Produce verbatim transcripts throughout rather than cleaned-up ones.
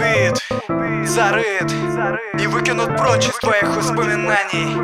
убит, зарыт и выкинут прочь из твоих воспоминаний.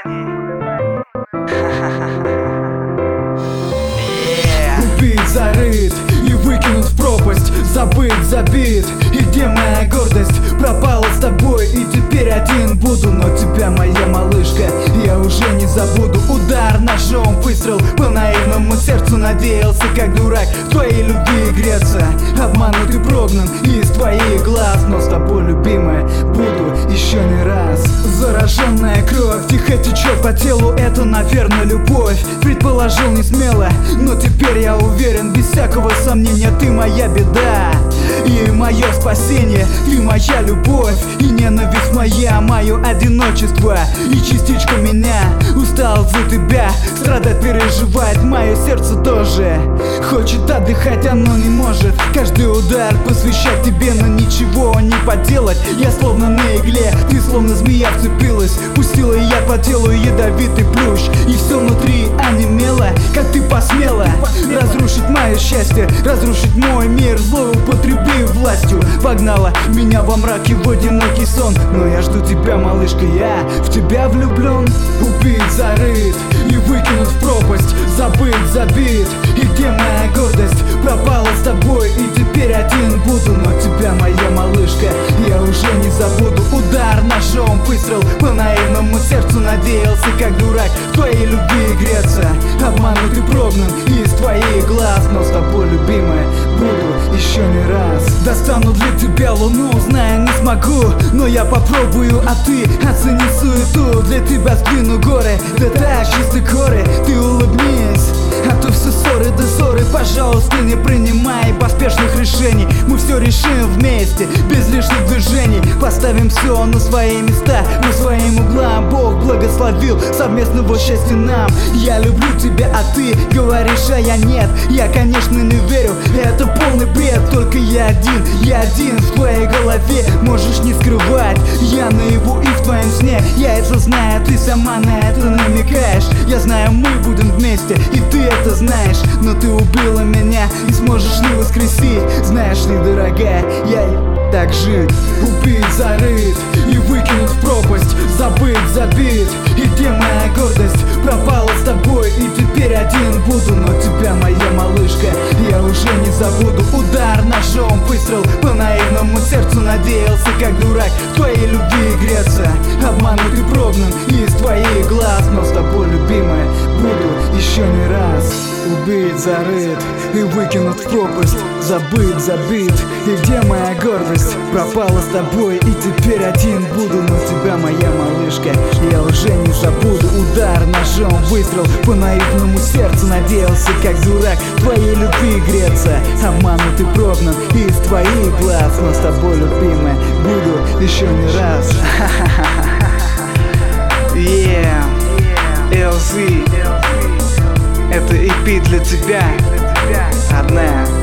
Убит, зарыт и выкинут в пропасть, забыт, забит. И где моя гордость? Пропала с тобой, и теперь один буду. Но тебя, моя малышка, я уже не забуду. Удар ножом, выстрел по наивному сердцу. Надеялся, как дурак, в твоей любви греться. Обманут и прогнан из твоих глаз. Но с тобой, любимая, буду еще не раз. Зараженная кровь тихо течет по телу. Это, наверное, любовь. Предположил не смело, но теперь я уверен, без всякого сомнения, ты моя беда и мое спасение. Ты моя любовь и ненависть моя, мое одиночество и частичка меня. Устал за тебя, страдать, переживать мое сердце тоже. Хочет отдыхать, оно не может. Каждый удар посвящать тебе, но ничего не поделать. Я словно на игле, ты словно змея вцепилась. Пустила я по телу ядовитый плющ, и все внутри онемело, как ты посмела разрушить мое счастье, разрушить мой мир, злоупотребив властью. Погнала меня во мраке в одинокий сон. Но я жду тебя, малышка, я в тебя влюблен. Убит, зарыт и выкинут в пропасть, забыт, забит. И где моя гордость? Пропала с тобой, и теперь один буду. Но тебя, моя малышка, я уже не забуду. Удар ножом, выстрел по наивному сердцу. Надеялся, как дурак, в твоей любви греться. Обманут и прогнан из твоих глаз. Но с тобой, любимая, буду еще не раз. Достану для тебя луну, знаю, не смогу, но я попробую, а ты оцени суету. Для тебя сдвину горы, да так, чисто горы. Ты улыбнись, а то все ссоры да ссоры. Пожалуйста, не принимай поспешных решений. Мы все решим вместе, без лишних движений. Поставим все на свои места, по своим углам. Бог благословил совместного счастья нам. Я люблю тебя, а ты говоришь, а я нет. Я, конечно, не верю, это полный бред. Только я один, я один в твоей голове. Можешь не скрывать, я наяву и в твоем сне. Я это знаю, ты сама на это намекаешь. Я знаю, мы будем вместе, и ты это знаешь. Но ты убила меня и сможешь не воскресить. Знаешь ли, дорогая, я так жить. Убит, зарыт и выкинут в пропасть, забыт, забит. И где моя гордость? Пропала с тобой, и теперь один буду. Но тебя, моя малышка, я уже не забуду. Удар ножом, выстрел по наивному сердцу. Надеялся, как дурак, в твоей любви греться. Обманут и прогнан из твоих глаз. Но с тобой, любимая, буду еще не раз. Убит, зарыт и выкинут в пропасть, забыт, забит. И где моя гордость? Пропала с тобой, и теперь один буду. Но тебя, моя малышка, я уже не забуду. Удар ножом, выстрел по наивному сердцу. Надеялся, как дурак, в твоей любви греться. Обманут и прогнан из твоих глаз. Но с тобой, любимая, буду еще не раз. Yeah, эл зет. Это и пи для тебя, родная.